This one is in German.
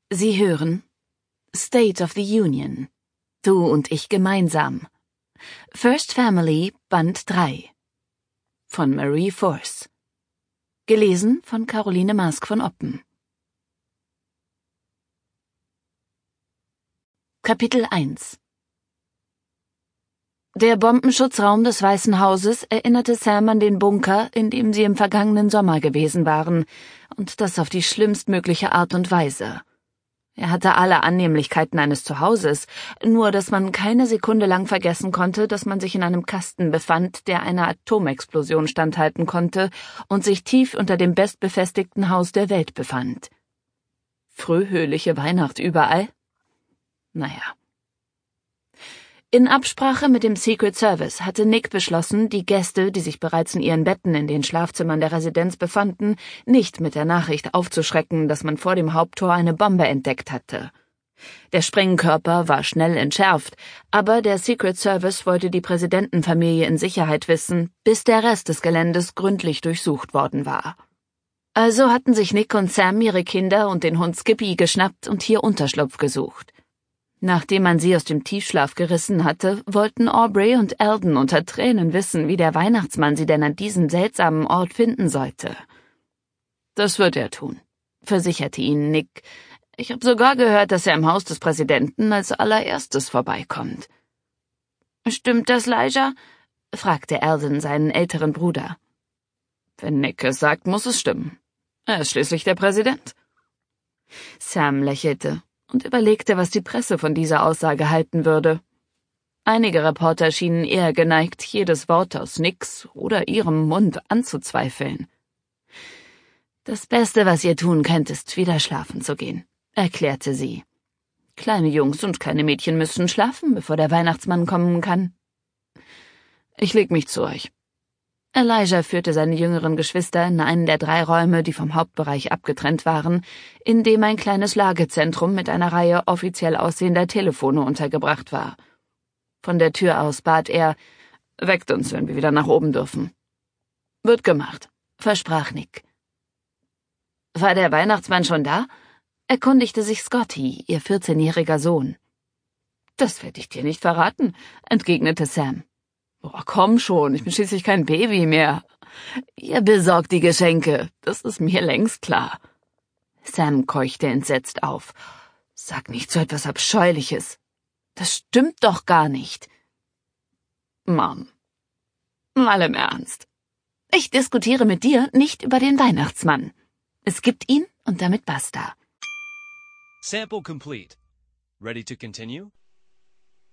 Sie hören State of the Union. Du und ich gemeinsam. First Family, Band 3. Von Marie Force. Gelesen von Caroline Mask von Oppen. Kapitel 1. Der Bombenschutzraum des Weißen Hauses erinnerte Sam an den Bunker, in dem sie im vergangenen Sommer gewesen waren, und das auf die schlimmstmögliche Art und Weise. Er hatte alle Annehmlichkeiten eines Zuhauses, nur dass man keine Sekunde lang vergessen konnte, dass man sich in einem Kasten befand, der einer Atomexplosion standhalten konnte und sich tief unter dem bestbefestigten Haus der Welt befand. Fröhliche Weihnacht überall? Naja. In Absprache mit dem Secret Service hatte Nick beschlossen, die Gäste, die sich bereits in ihren Betten in den Schlafzimmern der Residenz befanden, nicht mit der Nachricht aufzuschrecken, dass man vor dem Haupttor eine Bombe entdeckt hatte. Der Sprengkörper war schnell entschärft, aber der Secret Service wollte die Präsidentenfamilie in Sicherheit wissen, bis der Rest des Geländes gründlich durchsucht worden war. Also hatten sich Nick und Sam ihre Kinder und den Hund Skippy geschnappt und hier Unterschlupf gesucht. Nachdem man sie aus dem Tiefschlaf gerissen hatte, wollten Aubrey und Eldon unter Tränen wissen, wie der Weihnachtsmann sie denn an diesem seltsamen Ort finden sollte. Das wird er tun, versicherte ihnen Nick. Ich habe sogar gehört, dass er im Haus des Präsidenten als allererstes vorbeikommt. Stimmt das, Elijah? Fragte Eldon seinen älteren Bruder. Wenn Nick es sagt, muss es stimmen. Er ist schließlich der Präsident. Sam lächelte und überlegte, was die Presse von dieser Aussage halten würde. Einige Reporter schienen eher geneigt, jedes Wort aus Nicks oder ihrem Mund anzuzweifeln. »Das Beste, was ihr tun könnt, ist, wieder schlafen zu gehen«, erklärte sie. »Kleine Jungs und kleine Mädchen müssen schlafen, bevor der Weihnachtsmann kommen kann.« »Ich leg mich zu euch.« Elijah führte seine jüngeren Geschwister in einen der 3 Räume, die vom Hauptbereich abgetrennt waren, in dem ein kleines Lagezentrum mit einer Reihe offiziell aussehender Telefone untergebracht war. Von der Tür aus bat er, »Weckt uns, wenn wir wieder nach oben dürfen.« »Wird gemacht«, versprach Nick. »War der Weihnachtsmann schon da?« erkundigte sich Scotty, ihr 14-jähriger Sohn. »Das werde ich dir nicht verraten«, entgegnete Sam. »Boah, komm schon, ich bin schließlich kein Baby mehr. Ihr besorgt die Geschenke, das ist mir längst klar.« Sam keuchte entsetzt auf. »Sag nicht so etwas Abscheuliches. Das stimmt doch gar nicht.« »Mom, mal im Ernst. Ich diskutiere mit dir nicht über den Weihnachtsmann. Es gibt ihn und damit basta.« Sample complete. Ready to continue?